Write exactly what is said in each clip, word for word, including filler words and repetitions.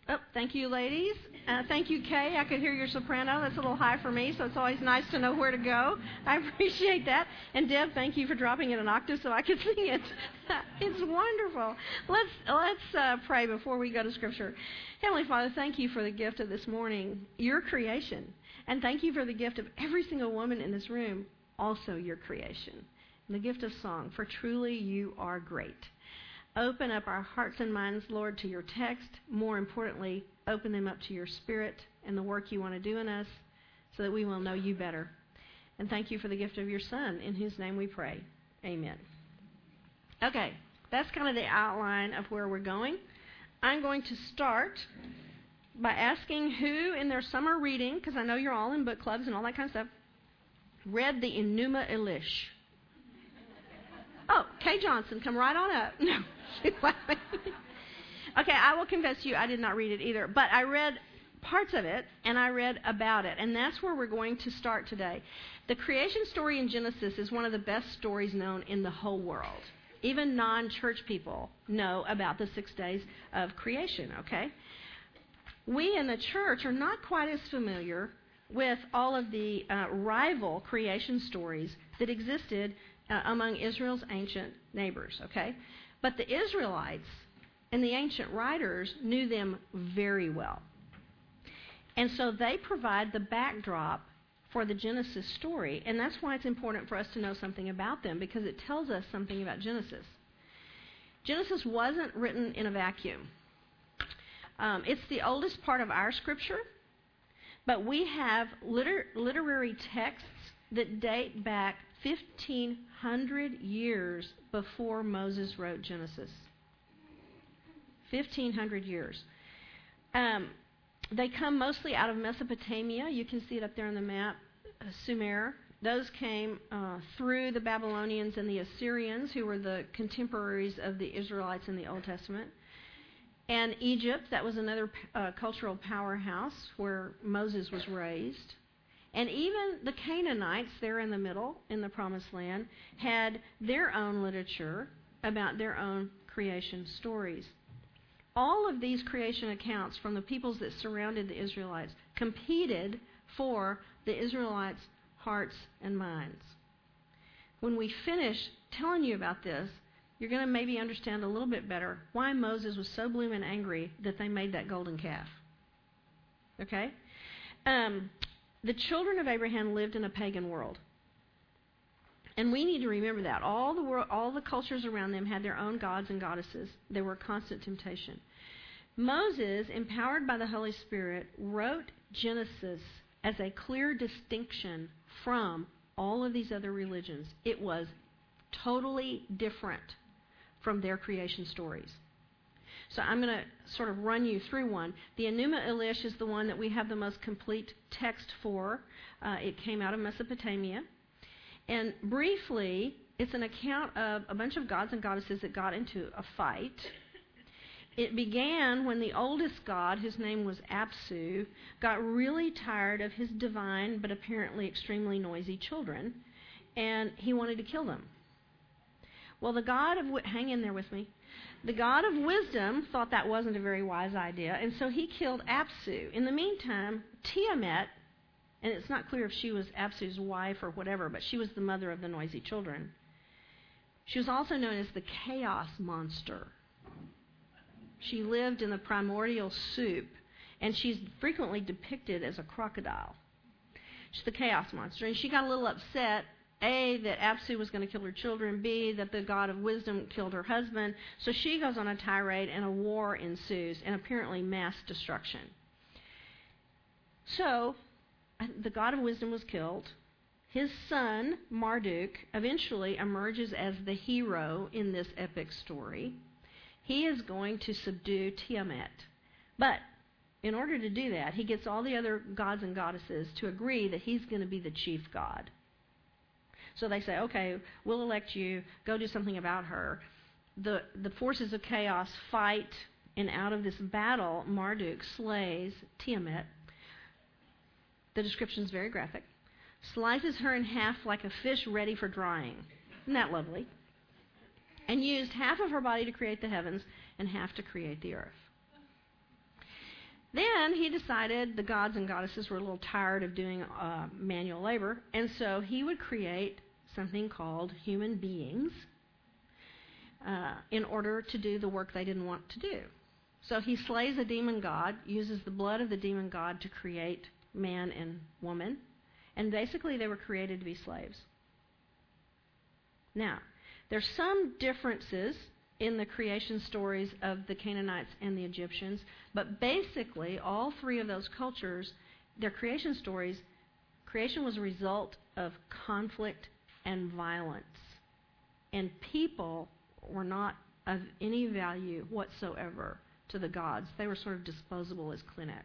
Oh, thank you, ladies. Uh, thank you, Kay. I could hear your soprano. That's a little high for me, so it's always nice to know where to go. I appreciate that. And Deb, thank you for dropping it an octave so I could sing it. It's wonderful. Let's let's uh, pray before we go to Scripture. Heavenly Father, thank you for the gift of this morning, your creation. And thank you for the gift of every single woman in this room, also your creation. And the gift of song, for truly you are great. Open up our hearts and minds, Lord, to your text. More importantly, open them up to your Spirit and the work you want to do in us so that we will know you better. And thank you for the gift of your Son, in whose name we pray. Amen. Okay, that's kind of the outline of where we're going. I'm going to start by asking who in their summer reading, because I know you're all in book clubs and all that kind of stuff, read the Enuma Elish. Oh, Kay Johnson, come right on up. No. Okay, I will confess to you, I did not read it either. But I read parts of it, and I read about it. And that's where we're going to start today. The creation story in Genesis is one of the best stories known in the whole world. Even non-church people know about the six days of creation, okay? We in the church are not quite as familiar with all of the uh, rival creation stories that existed uh, among Israel's ancient neighbors, okay? But the Israelites and the ancient writers knew them very well. And so they provide the backdrop for the Genesis story, and that's why it's important for us to know something about them, because it tells us something about Genesis. Genesis wasn't written in a vacuum. Um, it's the oldest part of our scripture, but we have liter- literary texts that date back fifteen hundred years before Moses wrote Genesis. fifteen hundred years. Um, they come mostly out of Mesopotamia. You can see it up there on the map, uh, Sumer. Those came uh, through the Babylonians and the Assyrians, who were the contemporaries of the Israelites in the Old Testament. And Egypt, that was another uh, cultural powerhouse where Moses was raised. And even the Canaanites there in the middle, in the Promised Land, had their own literature about their own creation stories. All of these creation accounts from the peoples that surrounded the Israelites competed for the Israelites' hearts and minds. When we finish telling you about this, you're going to maybe understand a little bit better why Moses was so bloomin' angry that they made that golden calf. Okay? Um, the children of Abraham lived in a pagan world. And we need to remember that. All the world, all the cultures around them had their own gods and goddesses. They were a constant temptation. Moses, empowered by the Holy Spirit, wrote Genesis as a clear distinction from all of these other religions. It was totally different from their creation stories. So I'm going to sort of run you through one. The Enuma Elish is the one that we have the most complete text for. Uh, it came out of Mesopotamia. And briefly, it's an account of a bunch of gods and goddesses that got into a fight. It began when the oldest god, his name was Apsu, got really tired of his divine but apparently extremely noisy children, and he wanted to kill them. Well, the god of, hang in there with me, the god of wisdom thought that wasn't a very wise idea, and so he killed Apsu. In the meantime, Tiamat, and it's not clear if she was Apsu's wife or whatever, but she was the mother of the noisy children. She was also known as the chaos monster. She lived in the primordial soup, and she's frequently depicted as a crocodile. She's the chaos monster, and she got a little upset, A, that Apsu was going to kill her children, B, that the god of wisdom killed her husband. So she goes on a tirade, and a war ensues, and apparently mass destruction. So the god of wisdom was killed. His son, Marduk, eventually emerges as the hero in this epic story. He is going to subdue Tiamat. But in order to do that, he gets all the other gods and goddesses to agree that he's going to be the chief god. So they say, okay, we'll elect you, go do something about her. The, the forces of chaos fight, and out of this battle, Marduk slays Tiamat. The description is very graphic. Slices her in half like a fish ready for drying. Isn't that lovely? And used half of her body to create the heavens and half to create the earth. Then he decided the gods and goddesses were a little tired of doing uh, manual labor, and so he would create something called human beings uh, in order to do the work they didn't want to do. So he slays a demon god, uses the blood of the demon god to create man and woman, and basically they were created to be slaves. Now, there's some differences in the creation stories of the Canaanites and the Egyptians, but basically all three of those cultures, their creation stories, creation was a result of conflict and violence. And people were not of any value whatsoever to the gods. They were sort of disposable as Kleenex.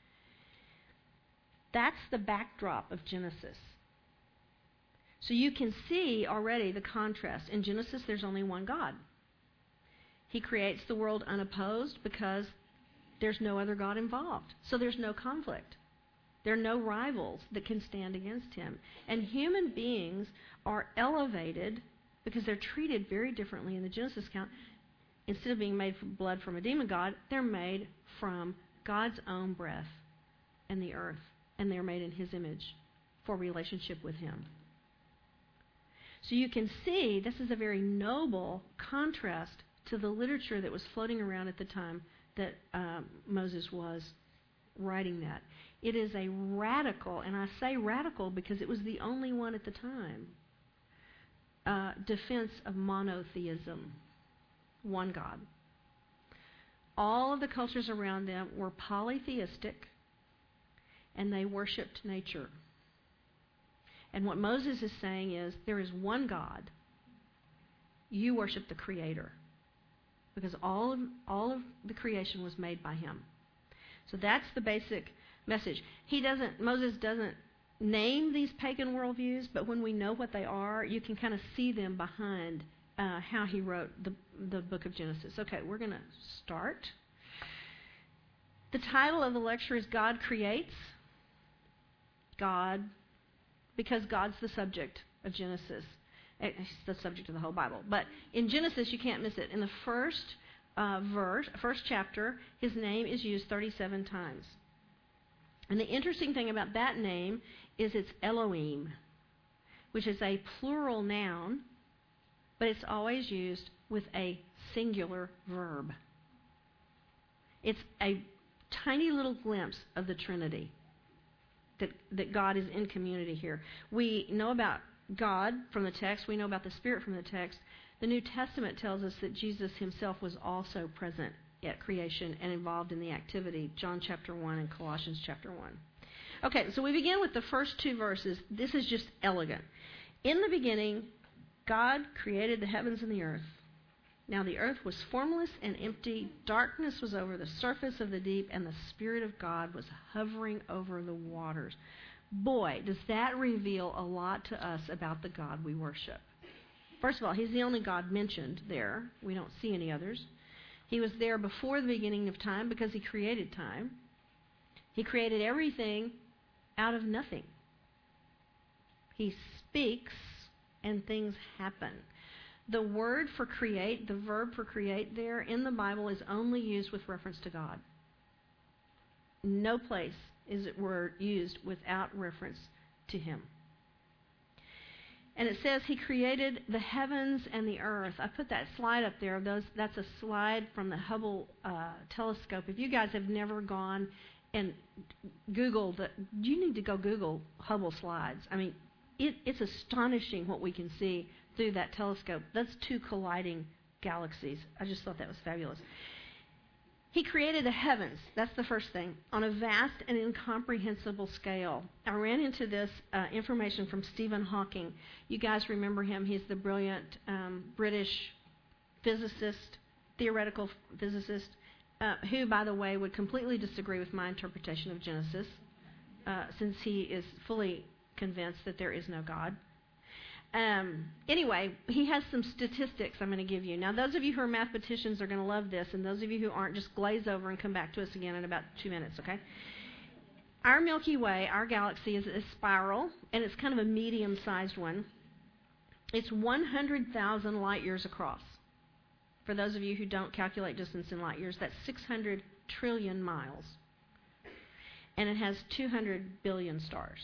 That's the backdrop of Genesis. So you can see already the contrast. In Genesis, there's only one God. He creates the world unopposed because there's no other God involved. So there's no conflict. There are no rivals that can stand against him. And human beings are elevated because they're treated very differently in the Genesis account. Instead of being made from blood from a demon god, they're made from God's own breath and the earth. And they're made in his image for relationship with him. So you can see this is a very noble contrast to the literature that was floating around at the time that um, Moses was writing that. It is a radical, and I say radical because it was the only one at the time, uh, defense of monotheism, one God. All of the cultures around them were polytheistic, and they worshipped nature. And what Moses is saying is, there is one God. You worship the Creator. Because all of, all of the creation was made by him. So that's the basic message. He doesn't, Moses doesn't name these pagan worldviews, but when we know what they are, you can kind of see them behind uh, how he wrote the, the book of Genesis. Okay, we're going to start. The title of the lecture is God Creates. God, because God's the subject of Genesis. It's the subject of the whole Bible. But in Genesis, you can't miss it. In the first uh, verse, first chapter, his name is used thirty-seven times. And the interesting thing about that name is it's Elohim, which is a plural noun, but it's always used with a singular verb. It's a tiny little glimpse of the Trinity, that, that God is in community here. We know about God from the text. We know about the Spirit from the text. The New Testament tells us that Jesus himself was also present at creation and involved in the activity. John chapter one and Colossians chapter one. Okay, so we begin with the first two verses. This is just elegant. In the beginning, God created the heavens and the earth. Now the earth was formless and empty. Darkness was over the surface of the deep, and the Spirit of God was hovering over the waters. Boy, does that reveal a lot to us about the God we worship. First of all, he's the only God mentioned there. We don't see any others. He was there before the beginning of time because he created time. He created everything out of nothing. He speaks and things happen. The word for create, the verb for create there in the Bible is only used with reference to God. No place is it word used without reference to him. And it says he created the heavens and the earth. I put that slide up there. Those, that's a slide from the Hubble uh, telescope. If you guys have never gone and Googled, the, you need to go Google Hubble slides. I mean, it, it's astonishing what we can see through that telescope. That's two colliding galaxies. I just thought that was fabulous. He created the heavens, that's the first thing, on a vast and incomprehensible scale. I ran into this uh, information from Stephen Hawking. You guys remember him. He's the brilliant um, British physicist, theoretical physicist, uh, who, by the way, would completely disagree with my interpretation of Genesis, uh, since he is fully convinced that there is no God. Um, anyway, he has some statistics I'm going to give you. Now, those of you who are mathematicians are going to love this, and those of you who aren't, just glaze over and come back to us again in about two minutes, okay? Our Milky Way, our galaxy, is a spiral, and it's kind of a medium-sized one. It's one hundred thousand light years across. For those of you who don't calculate distance in light years, that's six hundred trillion miles. and it has two hundred billion stars.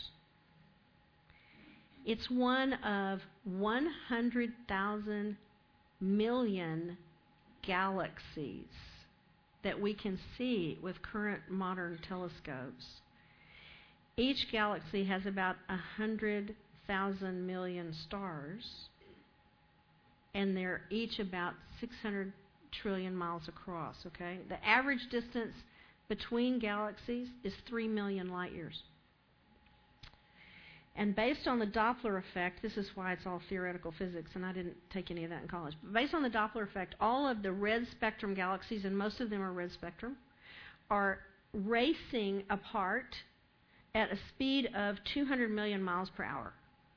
It's one of one hundred thousand million galaxies that we can see with current modern telescopes. Each galaxy has about one hundred thousand million stars, and they're each about six hundred trillion miles across, okay? The average distance between galaxies is three million light years. And based on the Doppler effect, this is why it's all theoretical physics, and I didn't take any of that in college. But based on the Doppler effect, all of the red spectrum galaxies, and most of them are red spectrum, are racing apart at a speed of two hundred million miles per hour.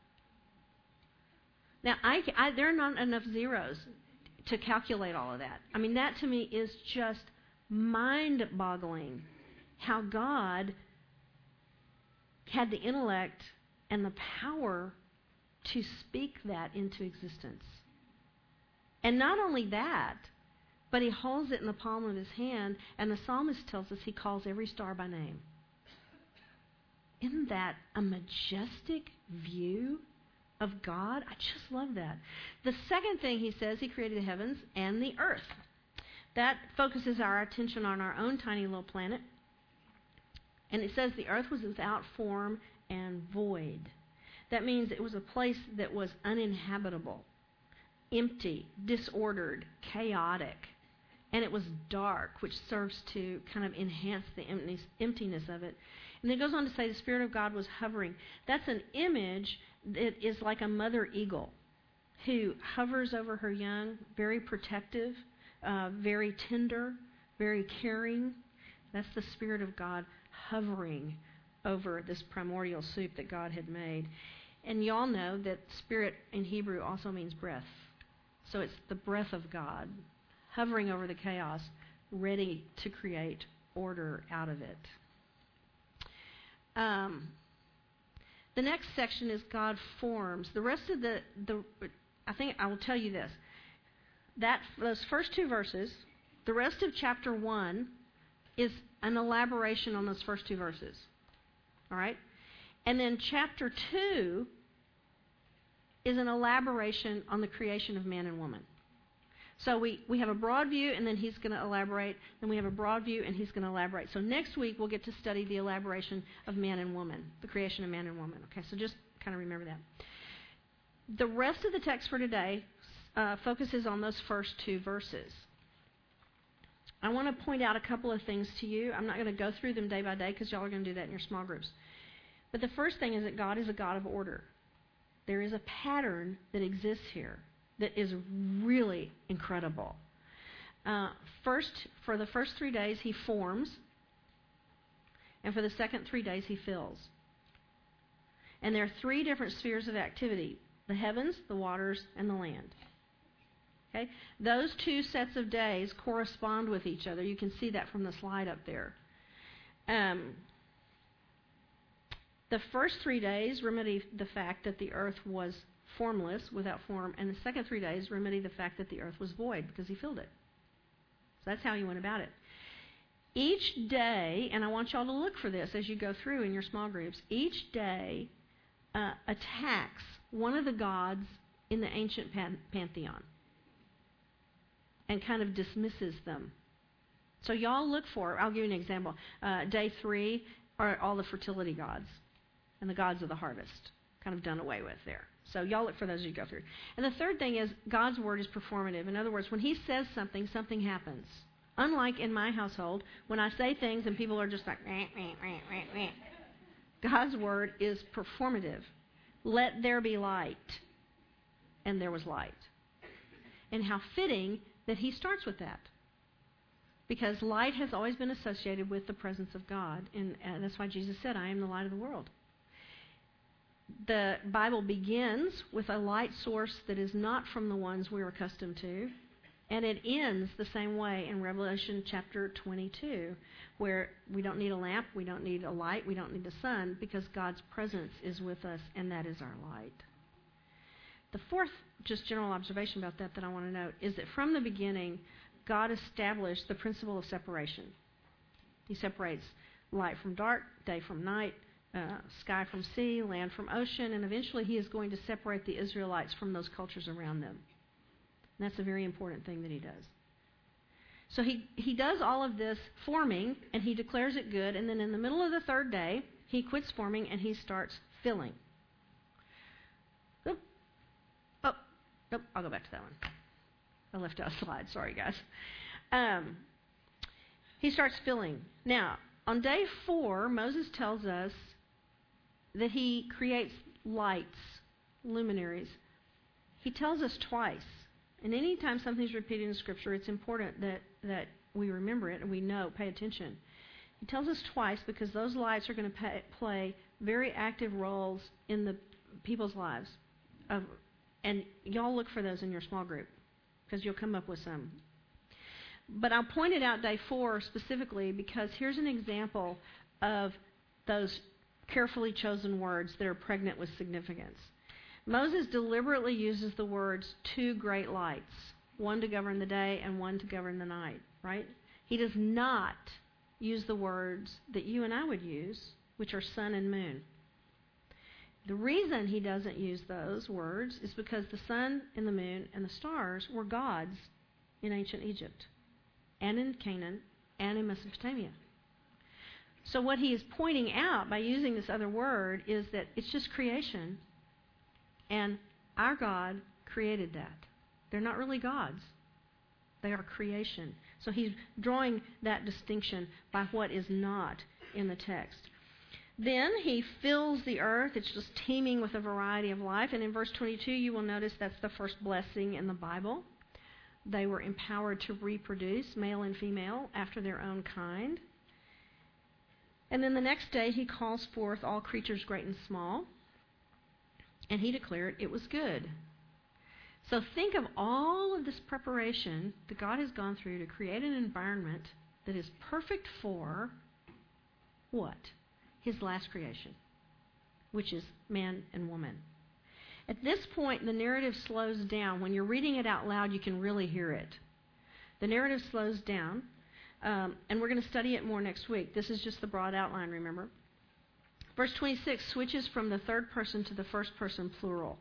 Now, I, I, there are not enough zeros to calculate all of that. I mean, that to me is just mind-boggling, how God had the intellect and the power to speak that into existence. And not only that, but he holds it in the palm of his hand, and the psalmist tells us he calls every star by name. Isn't that a majestic view of God? I just love that. The second thing he says, he created the heavens and the earth. That focuses our attention on our own tiny little planet. And it says the earth was without form and void. That means it was a place that was uninhabitable, empty, disordered, chaotic, and it was dark, which serves to kind of enhance the emptiness of it. And it goes on to say the Spirit of God was hovering. That's an image that is like a mother eagle who hovers over her young, very protective, uh, very tender, very caring. That's the Spirit of God hovering over this primordial soup that God had made. And y'all know that spirit in Hebrew also means breath. So it's the breath of God hovering over the chaos, ready to create order out of it. Um, the next section is God forms. The rest of the, the I think I will tell you this. That those first two verses, the rest of chapter one is an elaboration on those first two verses. All right? And then chapter two is an elaboration on the creation of man and woman. So we, we have a broad view, and then he's going to elaborate. Then we have a broad view, and he's going to elaborate. So next week we'll get to study the elaboration of man and woman, the creation of man and woman. Okay, so just kind of remember that. The rest of the text for today uh, focuses on those first two verses. I want to point out a couple of things to you. I'm not going to go through them day by day because y'all are going to do that in your small groups. But the first thing is that God is a God of order. There is a pattern that exists here that is really incredible. Uh, first, for the first three days, he forms. And for the second three days, he fills. And there are three different spheres of activity: the heavens, the waters, and the land. Okay? Those two sets of days correspond with each other. You can see that from the slide up there. Um, the first three days remedy the fact that the earth was formless, without form, and the second three days remedy the fact that the earth was void because he filled it. So that's how he went about it. Each day, and I want y'all to look for this as you go through in your small groups, each day uh, attacks one of the gods in the ancient pan- pantheon and kind of dismisses them. So y'all look for, I'll give you an example. Uh, day three are all the fertility gods and the gods of the harvest, kind of done away with there. So y'all look for those as you go through. And the third thing is God's word is performative. In other words, when he says something, something happens. Unlike in my household, when I say things and people are just like, meh, meh, meh, meh, meh. God's word is performative. Let there be light. And there was light. And how fitting that he starts with that. Because light has always been associated with the presence of God. And uh, that's why Jesus said, I am the light of the world. The Bible begins with a light source that is not from the ones we're accustomed to. And it ends the same way in Revelation chapter twenty-two, where we don't need a lamp, we don't need a light, we don't need the sun, because God's presence is with us, and that is our light. The fourth, just general observation about that that I want to note, is that from the beginning, God established the principle of separation. He separates light from dark, day from night, uh, sky from sea, land from ocean, and eventually he is going to separate the Israelites from those cultures around them. And that's a very important thing that he does. So he, he does all of this forming, and he declares it good, and then in the middle of the third day, he quits forming and he starts filling. Oh, oh, oh I'll go back to that one. I left out a slide. Sorry, guys. Um, he starts filling. Now, on day four, Moses tells us that he creates lights, luminaries. He tells us twice. And anytime something's repeated in Scripture, it's important that, that we remember it and we know, pay attention. He tells us twice because those lights are going to pay, play very active roles in the people's lives. Of, and y'all look for those in your small group because you'll come up with some. But I'll point it out day four specifically because here's an example of those carefully chosen words that are pregnant with significance. Moses deliberately uses the words two great lights, one to govern the day and one to govern the night, right? He does not use the words that you and I would use, which are sun and moon. The reason he doesn't use those words is because the sun and the moon and the stars were gods in ancient Egypt and in Canaan and in Mesopotamia. So what he is pointing out by using this other word is that it's just creation, and our God created that. They're not really gods. They are creation. So he's drawing that distinction by what is not in the text. Then he fills the earth. It's just teeming with a variety of life. And in verse twenty-two, you will notice that's the first blessing in the Bible. They were empowered to reproduce, male and female, after their own kind. And then the next day he calls forth all creatures great and small. And he declared it was good. So think of all of this preparation that God has gone through to create an environment that is perfect for what? His last creation, which is man and woman. At this point, the narrative slows down. When you're reading it out loud, you can really hear it. The narrative slows down, um, and we're going to study it more next week. This is just the broad outline, remember? Verse twenty-six switches from the third person to the first person plural.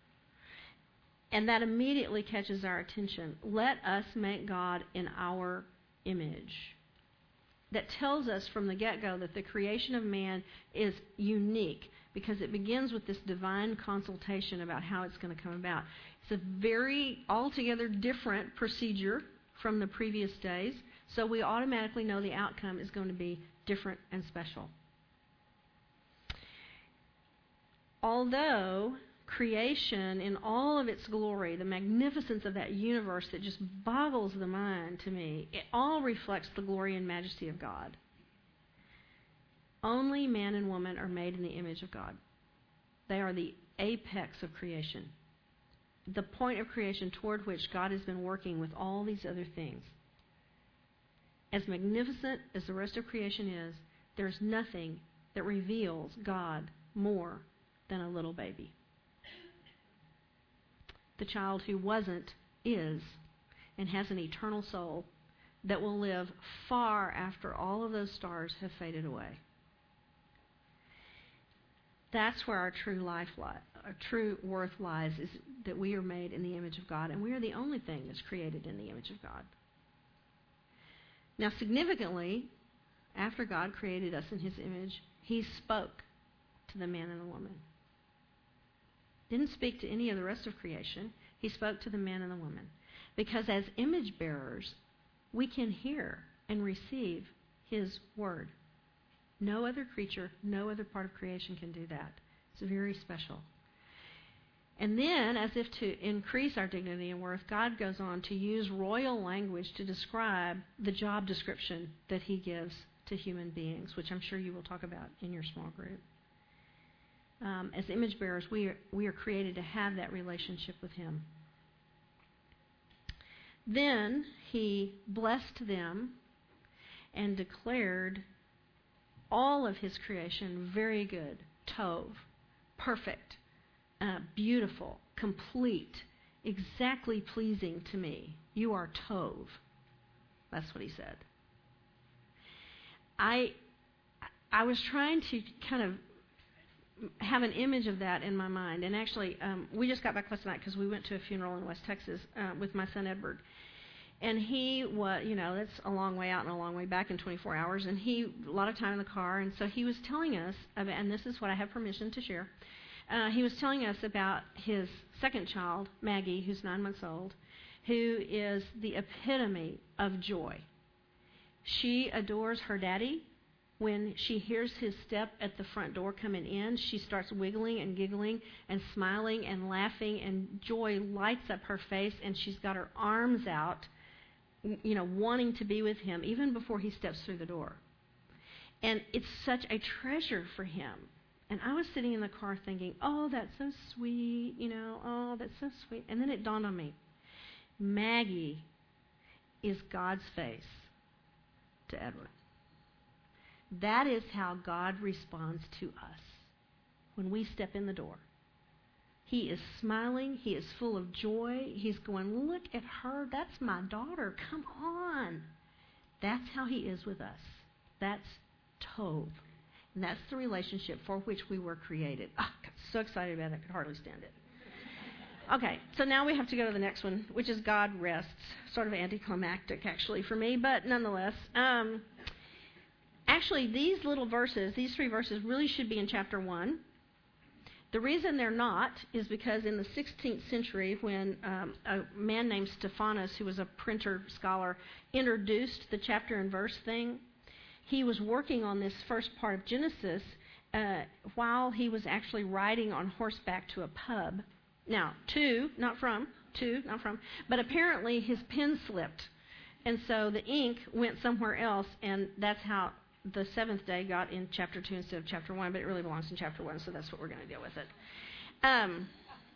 And that immediately catches our attention. Let us make God in our image. That tells us from the get-go that the creation of man is unique because it begins with this divine consultation about how it's going to come about. It's a very altogether different procedure from the previous days, so we automatically know the outcome is going to be different and special. Although creation in all of its glory, the magnificence of that universe that just boggles the mind to me, it all reflects the glory and majesty of God. Only man and woman are made in the image of God. They are the apex of creation, the point of creation toward which God has been working with all these other things. As magnificent as the rest of creation is, there's nothing that reveals God more than a little baby. The child who wasn't is and has an eternal soul that will live far after all of those stars have faded away. That's where our true life, li- our true worth lies, is that we are made in the image of God, and we are the only thing that's created in the image of God. Now, significantly, after God created us in His image, He spoke to the man and the woman. Didn't speak to any of the rest of creation. He spoke to the man and the woman. Because as image bearers, we can hear and receive His word. No other creature, no other part of creation can do that. It's very special. And then, as if to increase our dignity and worth, God goes on to use royal language to describe the job description that He gives to human beings, which I'm sure you will talk about in your small group. Um, as image bearers, we are, we are created to have that relationship with Him. Then He blessed them and declared all of His creation very good, tov, perfect, uh, beautiful, complete, exactly pleasing to me. You are tov. That's what He said. I I was trying to kind of have an image of that in my mind. And actually, um, we just got back last night because we went to a funeral in West Texas uh, with my son Edward. And he was, you know, that's a long way out and a long way back in twenty-four hours. And he, a lot of time in the car. And so he was telling us, about, and this is what I have permission to share, uh, he was telling us about his second child, Maggie, who's nine months old, who is the epitome of joy. She adores her daddy. When she hears his step at the front door coming in, she starts wiggling and giggling and smiling and laughing, and joy lights up her face, and she's got her arms out, you know, wanting to be with him even before he steps through the door. And it's such a treasure for him. And I was sitting in the car thinking, oh, that's so sweet, you know, oh, that's so sweet. And then it dawned on me, Maggie is God's face to Edward. That is how God responds to us when we step in the door. He is smiling. He is full of joy. He's going, look at her. That's my daughter. Come on. That's how he is with us. That's Tov. And that's the relationship for which we were created. Oh, I got so excited about it, I could hardly stand it. Okay, so now we have to go to the next one, which is God rests. Sort of anticlimactic, actually, for me, but nonetheless. Um, actually, these little verses, these three verses, really should be in chapter one. The reason they're not is because in the sixteenth century, when um, a man named Stephanus, who was a printer scholar, introduced the chapter and verse thing, he was working on this first part of Genesis uh, while he was actually riding on horseback to a pub. Now, to, not from, to, not from, but apparently his pen slipped. And so the ink went somewhere else, and that's how the seventh day got in chapter two instead of chapter one, but it really belongs in chapter one, so that's what we're going to deal with it. Um,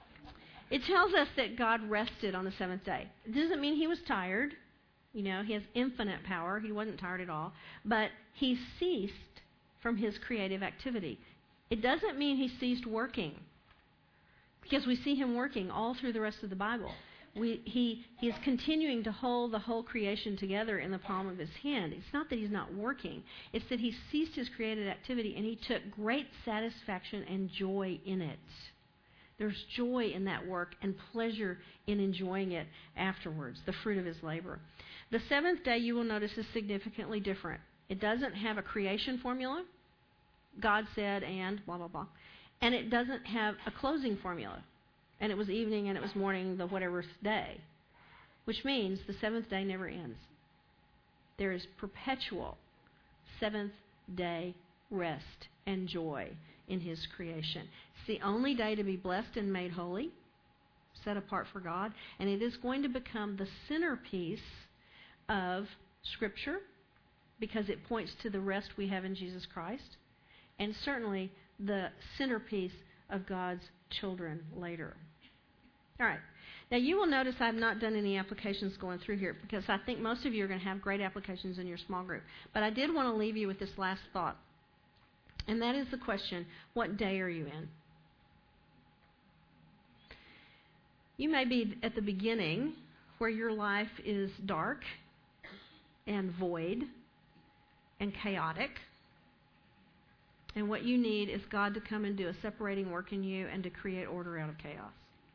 it tells us that God rested on the seventh day. It doesn't mean he was tired. You know, he has infinite power. He wasn't tired at all. But he ceased from his creative activity. It doesn't mean he ceased working, because we see him working all through the rest of the Bible. We, he, he is continuing to hold the whole creation together in the palm of his hand. It's not that he's not working. It's that he ceased his creative activity and he took great satisfaction and joy in it. There's joy in that work and pleasure in enjoying it afterwards, the fruit of his labor. The seventh day, you will notice, is significantly different. It doesn't have a creation formula. God said and blah, blah, blah. And it doesn't have a closing formula. And it was evening and it was morning, the whatever day. Which means the seventh day never ends. There is perpetual seventh day rest and joy in his creation. It's the only day to be blessed and made holy, set apart for God. And it is going to become the centerpiece of Scripture because it points to the rest we have in Jesus Christ. And certainly the centerpiece of God's children later. All right. Now, you will notice I've not done any applications going through here because I think most of you are going to have great applications in your small group. But I did want to leave you with this last thought. And that is the question, what day are you in? You may be at the beginning where your life is dark and void and chaotic. And what you need is God to come and do a separating work in you and to create order out of chaos.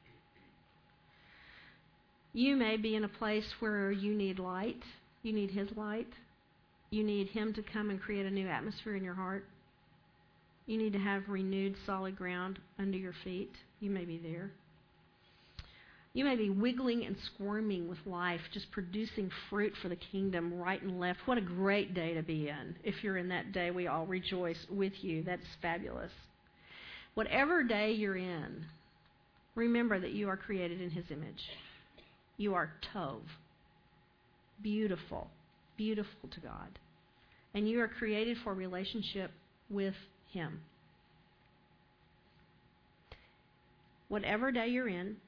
You may be in a place where you need light. You need his light. You need him to come and create a new atmosphere in your heart. You need to have renewed solid ground under your feet. You may be there. You may be wiggling and squirming with life, just producing fruit for the kingdom right and left. What a great day to be in. If you're in that day, we all rejoice with you. That's fabulous. Whatever day you're in, remember that you are created in his image. You are Tov. Beautiful. Beautiful to God. And you are created for relationship with him. Whatever day you're in,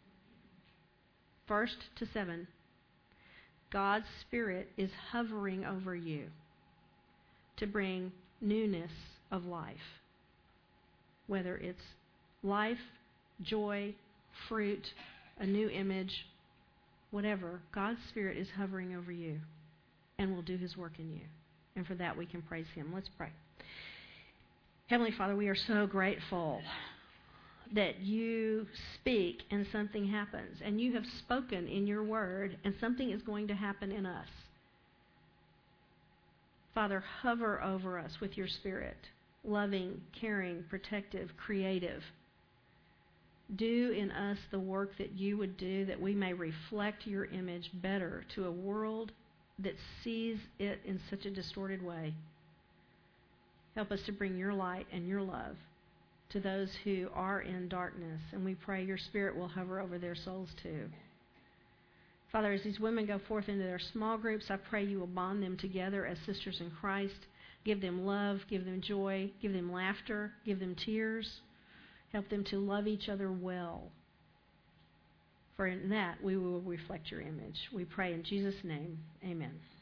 first to seven, God's Spirit is hovering over you to bring newness of life. Whether it's life, joy, fruit, a new image, whatever, God's Spirit is hovering over you and will do his work in you. And for that we can praise him. Let's pray. Heavenly Father, we are so grateful that you speak and something happens, and you have spoken in your word, and something is going to happen in us. Father, hover over us with your Spirit, loving, caring, protective, creative. Do in us the work that you would do, that we may reflect your image better to a world that sees it in such a distorted way. Help us to bring your light and your love to those who are in darkness, and we pray your Spirit will hover over their souls too. Father, as these women go forth into their small groups, I pray you will bond them together as sisters in Christ. Give them love, give them joy, give them laughter, give them tears. Help them to love each other well. For in that we will reflect your image. We pray in Jesus' name, amen.